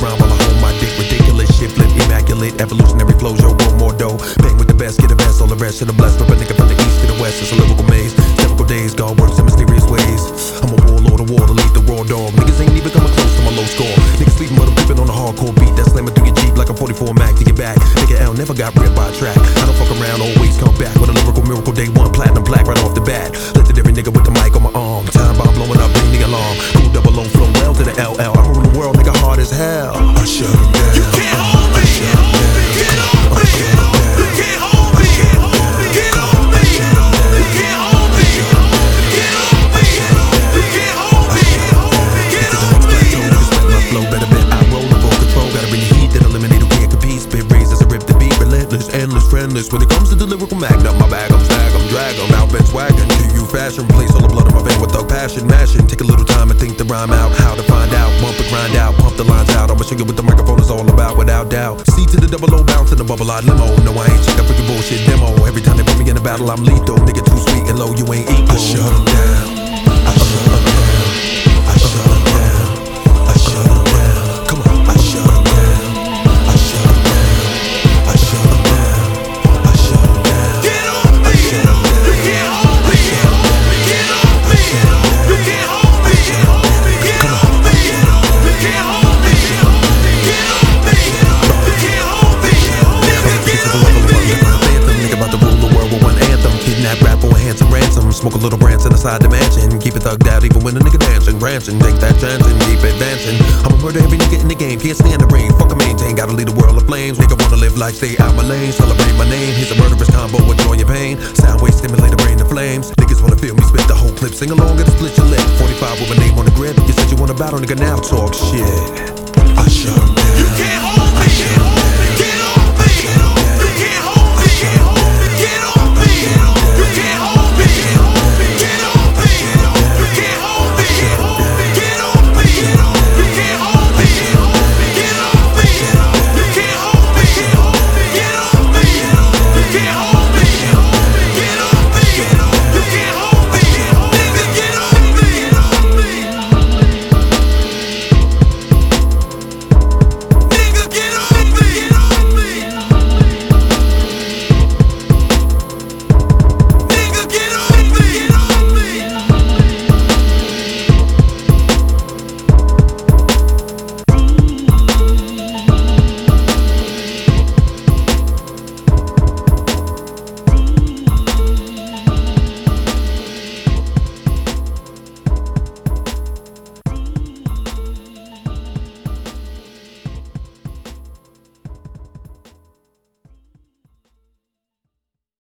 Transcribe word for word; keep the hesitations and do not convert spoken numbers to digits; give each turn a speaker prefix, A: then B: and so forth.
A: around while I hold my dick. Ridiculous shit, flip immaculate. Evolutionary flows, yo, one more dough. Bang with the best, get the best, all the rest of the blessed. Rip a nigga from the east to the west, it's a lyrical maze. Typical days, God works in mysterious ways. I'm a warlord of war to lead the raw dog. Niggas ain't even coming close to my low score. Niggas sleeping but I'm creeping on a hardcore beat. That's slamming through your Jeep like a forty-four Mac to your back. Nigga L never got ripped by a track. I don't fuck around, always come back with a lyrical miracle. Day one, platinum plaque right off the bat. Lifted every nigga with the mic on my arm. Time bomb blowing up, ring the alarm. Cool double low flow well to the L L. I rule the world, nigga, hard as hell. I shut him down.
B: You can't hold me. You can't hold me. You can't hold me. You can't hold me. You can't hold me. You can't hold me. You can't hold me. You can't hold me. You can't hold me. Get on me.
A: Respect my flow, better bet I roll the full control. Gotta bring the heat that eliminate who can't compete. Spit razors, I rip the beat, relentless, endless, friendless. When it comes to the lyrical magnum, my bag, I'm stag, I'm drag, I'm out been swaggin'. To you fashion, place all the blood on my vein with thug passion, mashing. Take a little time and think the rhyme out, how to find out, bump it, grind out, pump the lines out. I'ma show you what the microphone is all about, without doubt. C to the double O, bounce in the bubble out limo. No, I ain't check that freaking bullshit demo. Every time they put me in a battle, I'm lethal. Nigga too sweet and low, you ain't equal. I shut 'em down. I shut 'em down. I shut 'em down. I shut 'em down. Come on, I shut 'em down. I shut 'em down. I shut 'em down. I shut 'em down.
B: Get on me. You can't hold me. You can't hold me. Get on me. You can't hold me. Get on me. Get on me. You can't hold me. Get on me. You can't hold me. Never get on me.
A: Anthem, nigga about to rule the world with one anthem. Kidnap rap for a handsome ransom. Smoke a little Branson inside the mansion. Keep it thugged out even when a nigga dancing. Ranching, take that chance and keep advancing. I'ma murder every nigga in the game. Can't stand the rain. Fuck a maintain. Gotta lead the world of flames. Nigga wanna live like stay out my lane. Celebrate my name. Here's a murderous combo with joy and pain. Sound wave stimulate the brain to flames. Niggas wanna feel me spit the whole clip. Sing along and split your lip. forty-five with my name on the grid. You said you wanna battle, nigga, now talk shit. I shut